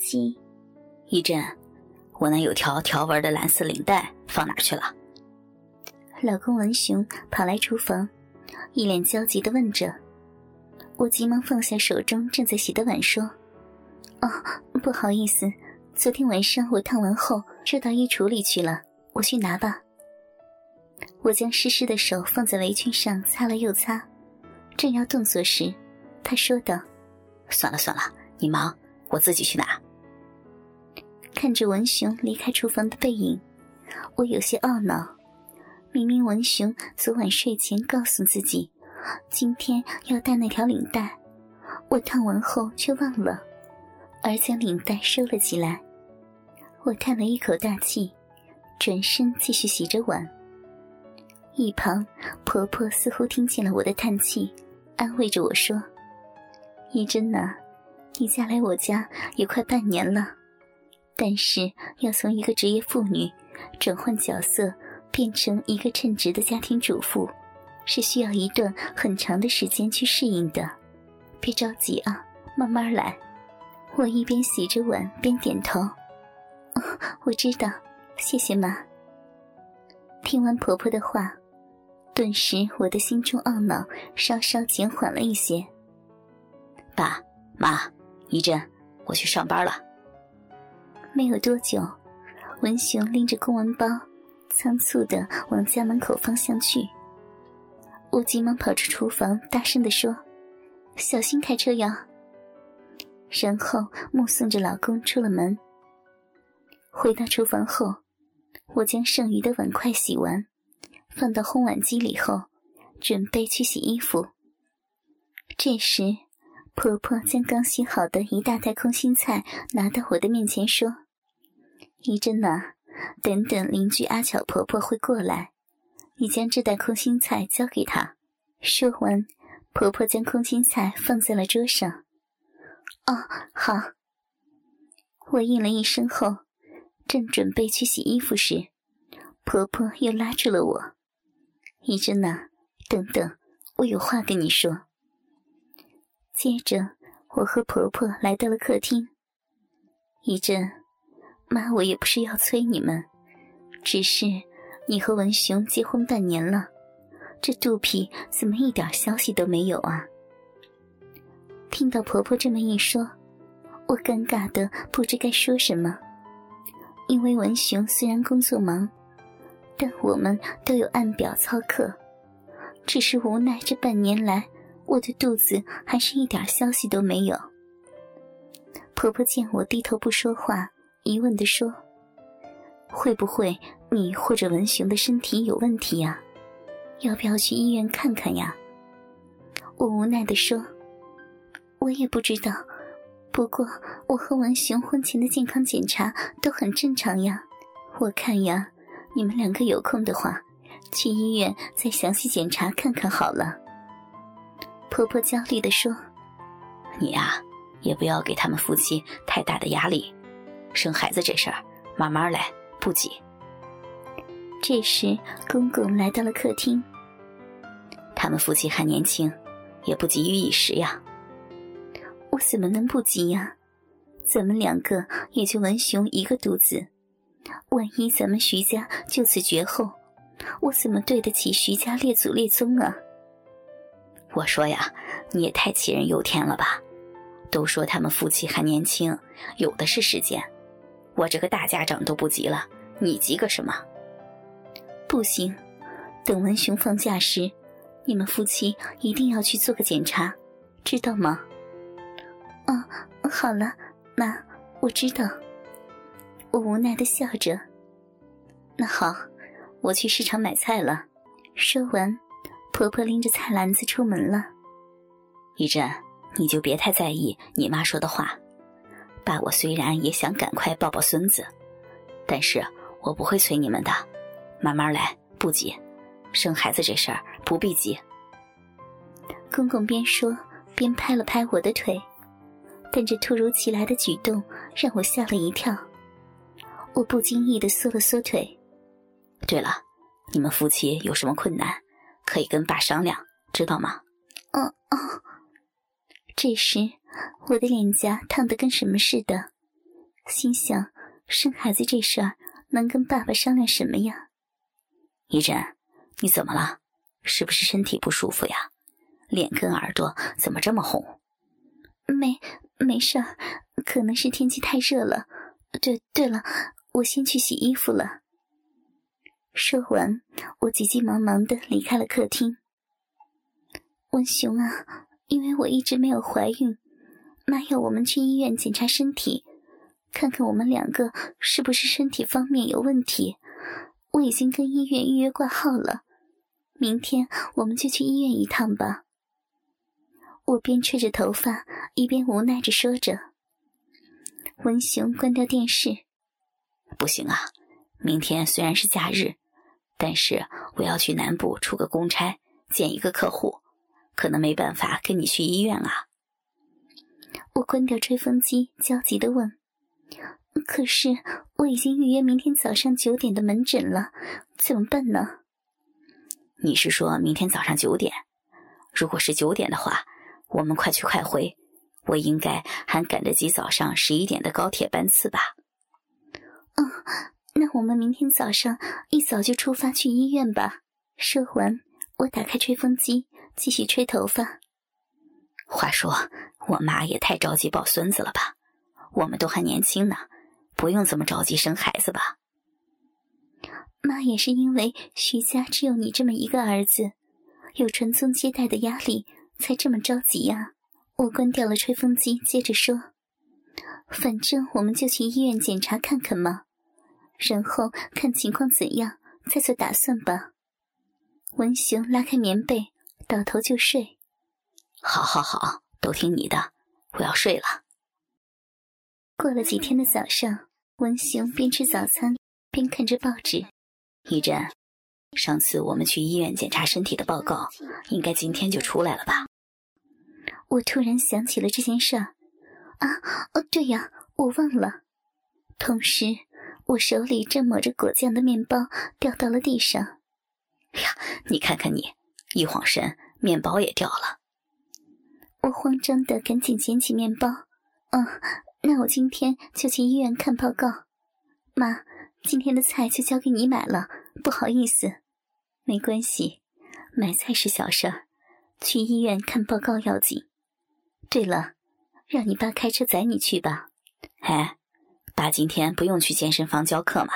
机。 一阵，我那有条条纹的蓝色领带放哪去了？ 老公文雄跑来厨房，一脸焦急地问着。我急忙放下手中正在洗的碗说：哦，不好意思，昨天晚上我烫完后热到衣橱里去了，我去拿吧。我将湿湿的手放在围裙上擦了又擦，正要动作时，他说道： 算了算了，你忙，我自己去拿。 看着文雄离开厨房的背影，我有些懊恼。明明文雄昨晚睡前告诉自己今天要带那条领带，我烫完后却忘了，而将领带收了起来。我叹了一口大气，转身继续洗着碗。一旁婆婆似乎听见了我的叹气，安慰着我说：一真啊，你嫁来我家也快半年了，但是要从一个职业妇女转换角色变成一个称职的家庭主妇，是需要一段很长的时间去适应的，别着急啊，慢慢来。我一边洗着碗边点头：哦，我知道，谢谢妈。听完婆婆的话，顿时我的心中懊恼稍稍减缓了一些。 爸妈，一阵，我去上班了。 没有多久，文雄拎着公文包仓促地往家门口方向去。我急忙跑出厨房，大声地说：小心开车哟。然后目送着老公出了门。回到厨房后，我将剩余的碗筷洗完，放到烘碗机里后，准备去洗衣服。这时婆婆将刚洗好的一大袋空心菜拿到我的面前说：一真啊，等等邻居阿巧婆婆会过来，你将这袋空心菜交给她。说完，婆婆将空心菜放在了桌上。哦，好。我应了一声后，正准备去洗衣服时，婆婆又拉住了我：一真啊，等等，我有话跟你说。接着我和婆婆来到了客厅。一真，妈，我也不是要催你们，只是你和文雄结婚半年了，这肚皮怎么一点消息都没有啊？听到婆婆这么一说，我尴尬的不知该说什么。因为文雄虽然工作忙，但我们都有按表操课，只是无奈这半年来我的肚子还是一点消息都没有。婆婆见我低头不说话，疑问地说：会不会你或者文雄的身体有问题呀？要不要去医院看看呀？我无奈地说：我也不知道，不过我和文雄婚前的健康检查都很正常呀。我看呀，你们两个有空的话，去医院再详细检查看看好了。婆婆焦虑地说： 你呀，也不要给他们夫妻太大的压力，生孩子这事儿慢慢来，不急。 这时公公来到了客厅。 他们夫妻还年轻，也不急于一时呀。 我怎么能不急呀？咱们两个也就文雄一个独子，万一咱们徐家就此绝后，我怎么对得起徐家列祖列宗啊？ 我说呀，你也太杞人忧天了吧，都说他们夫妻还年轻，有的是时间，我这个大家长都不急了，你急个什么？ 不行，等文雄放假时，你们夫妻一定要去做个检查，知道吗？好了，妈，我知道。我无奈地笑着。那好，我去市场买菜了。说完，婆婆拎着菜篮子出门了。 一真，你就别太在意你妈说的话。爸我虽然也想赶快抱抱孙子，但是我不会催你们的，慢慢来，不急。生孩子这事儿不必急。 公公边说边拍了拍我的腿，但这突如其来的举动让我吓了一跳。我不经意地缩了缩腿。 对了，你们夫妻有什么困难，可以跟爸商量，知道吗？ 这时我的脸颊烫得跟什么似的， 心想生孩子这事儿能跟爸爸商量什么呀？ 一真，你怎么了？是不是身体不舒服呀？脸跟耳朵怎么这么红？ 没事儿，可能是天气太热了。对了，我先去洗衣服了。说完，我急急忙忙地离开了客厅。文雄啊，因为我一直没有怀孕，妈要我们去医院检查身体，看看我们两个是不是身体方面有问题。我已经跟医院预约挂号了，明天我们就去医院一趟吧。我边吹着头发，一边无奈着说着。文雄关掉电视。 不行啊，明天虽然是假日，但是我要去南部出个公差，见一个客户，可能没办法跟你去医院啊。 我关掉吹风机，焦急地问：可是我已经预约明天早上9点的门诊了，怎么办呢？ 你是说明天早上9点？如果是9点的话，我们快去快回，我应该还赶得及早上11点的高铁班次吧。 那我们明天早上一早就出发去医院吧。说完，我打开吹风机，继续吹头发。 话说，我妈也太着急抱孙子了吧？我们都还年轻呢，不用这么着急生孩子吧？ 妈也是因为徐家只有你这么一个儿子，有传宗接代的压力，才这么着急呀。我关掉了吹风机，接着说：反正我们就去医院检查看看嘛，然后看情况怎样再做打算吧。文雄拉开棉被，倒头就睡。 好，都听你的，我要睡了。 过了几天的早上，文雄边吃早餐边看着报纸。 一真，上次我们去医院检查身体的报告，应该今天就出来了吧？ 我突然想起了这件事儿。对呀，我忘了。同时，我手里正抹着果酱的面包掉到了地上。 哎呀，你看看你，一晃神，面包也掉了。 我慌张地赶紧捡起面包。那我今天就去医院看报告。妈，今天的菜就交给你买了，不好意思。没关系，买菜是小事儿，去医院看报告要紧。对了，让你爸开车载你去吧。 爸今天不用去健身房教课吗？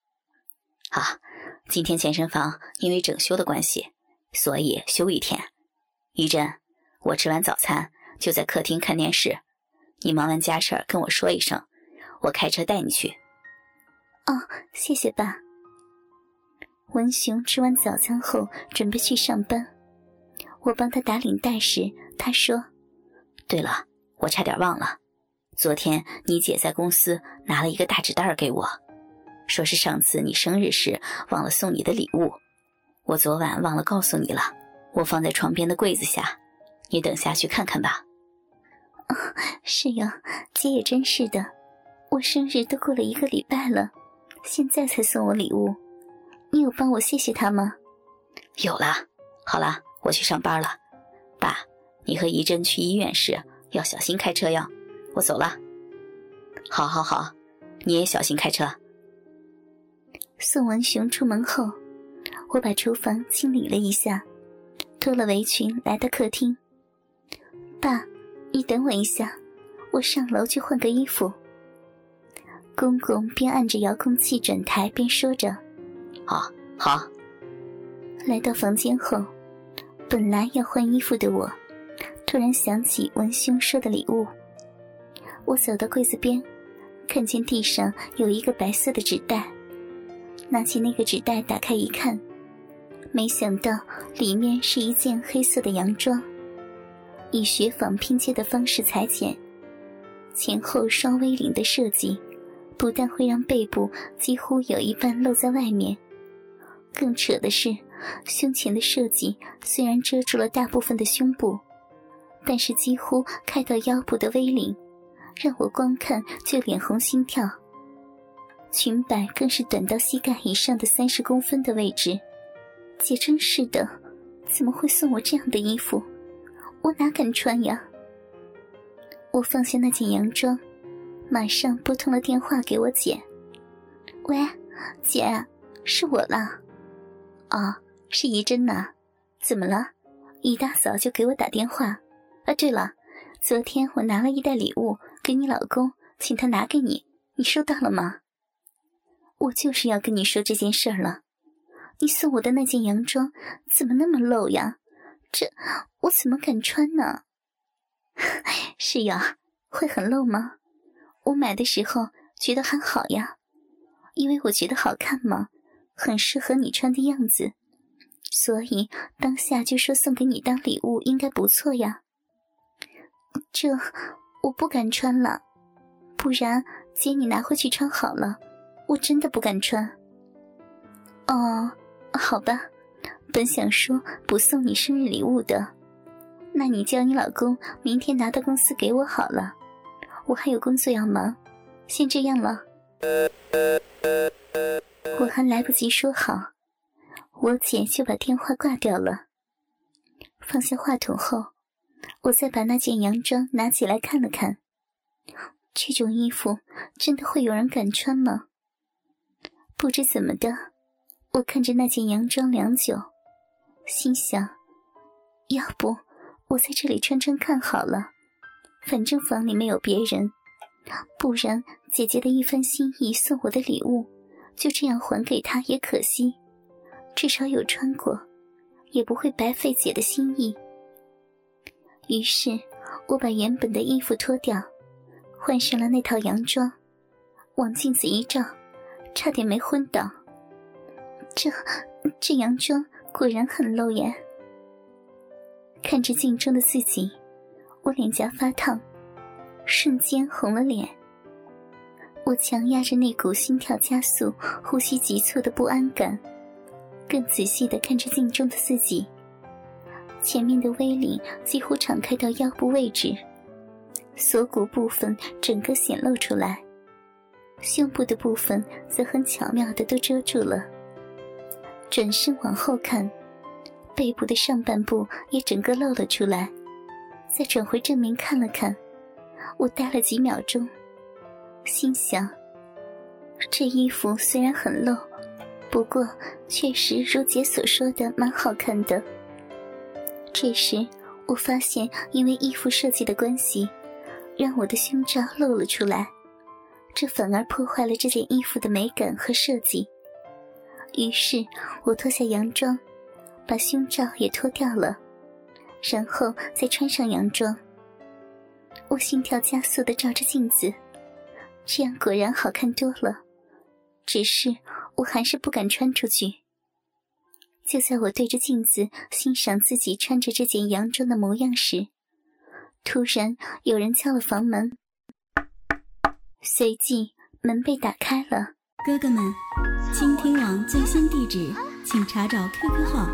今天健身房因为整修的关系，所以休1天。一真，我吃完早餐就在客厅看电视，你忙完家事儿跟我说一声，我开车带你去。 谢谢爸。文雄吃完早餐后准备去上班，我帮他打领带时，他说： 对了，我差点忘了，昨天你姐在公司拿了一个大纸袋给我，说是上次你生日时忘了送你的礼物，我昨晚忘了告诉你了，我放在床边的柜子下，你等下去看看吧。 是呀，姐也真是的，我生日都过了1个礼拜了，现在才送我礼物，你有帮我谢谢他吗？ 有啦。好啦，我去上班了。爸，你和怡珍去医院时要小心开车哟，我走了。好，你也小心开车。 送文雄出门后，我把厨房清理了一下，脱了围裙来到客厅。爸，你等我一下，我上楼去换个衣服。公公边按着遥控器转台边说着。 好。 来到房间后，本来要换衣服的我，突然想起文兄说的礼物。我走到柜子边，看见地上有一个白色的纸袋，拿起那个纸袋打开一看，没想到里面是一件黑色的洋装，以雪纺拼接的方式裁剪，前后双 V 领的设计不但会让背部几乎有一半露在外面，更扯的是胸前的设计虽然遮住了大部分的胸部，但是几乎开到腰部的 V 领让我光看就脸红心跳。裙摆更是短到膝盖以上的30公分的位置。姐真是的，怎么会送我这样的衣服？我哪敢穿呀？我放下那件洋装， 马上拨通了电话给我姐。喂，姐，是我啦。哦，是怡珍呐，怎么了？一大早就给我打电话。啊，对了，昨天我拿了一袋礼物给你老公，请他拿给你，你收到了吗？我就是要跟你说这件事儿了。你送我的那件洋装怎么那么露呀？这我怎么敢穿呢？是呀，会很露吗？我买的时候觉得还好呀，因为我觉得好看嘛，很适合你穿的样子，所以当下就说送给你当礼物应该不错呀。这我不敢穿了，不然姐你拿回去穿好了，我真的不敢穿。哦，好吧，本想说不送你生日礼物的，那你叫你老公明天拿到公司给我好了，我还有工作要忙，先这样了。我还来不及说好，我姐就把电话挂掉了。放下话筒后，我再把那件洋装拿起来看了看，这种衣服真的会有人敢穿吗？不知怎么的，我看着那件洋装良久，心想，要不我在这里穿穿看好了，反正房里没有别人，不然姐姐的一番心意送我的礼物，就这样还给她也可惜，至少有穿过，也不会白费姐的心意。于是我把原本的衣服脱掉，换上了那套洋装，往镜子一照，差点没昏倒。这洋装果然很露眼。看着镜中的自己，我脸颊发烫，瞬间红了脸。我强压着那股心跳加速、呼吸急促的不安感，更仔细地看着镜中的自己。前面的 V 领几乎敞开到腰部位置，锁骨部分整个显露出来，胸部的部分则很巧妙地都遮住了。转身往后看，背部的上半部也整个露了出来。再转回正面看了看，我呆了几秒钟，心想，这衣服虽然很露，不过确实如姐所说的蛮好看的。这时我发现因为衣服设计的关系，让我的胸罩露了出来，这反而破坏了这件衣服的美感和设计。于是我脱下洋装，把胸罩也脱掉了，然后再穿上洋装。我心跳加速地照着镜子，这样果然好看多了，只是我还是不敢穿出去。就在我对着镜子欣赏自己穿着这件洋装的模样时，突然有人敲了房门，随即门被打开了。 哥哥们，倾听网最新地址请查找 QQ 号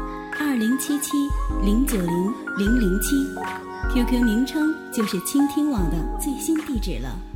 2077090007， QQ 名称就是倾听网的最新地址了。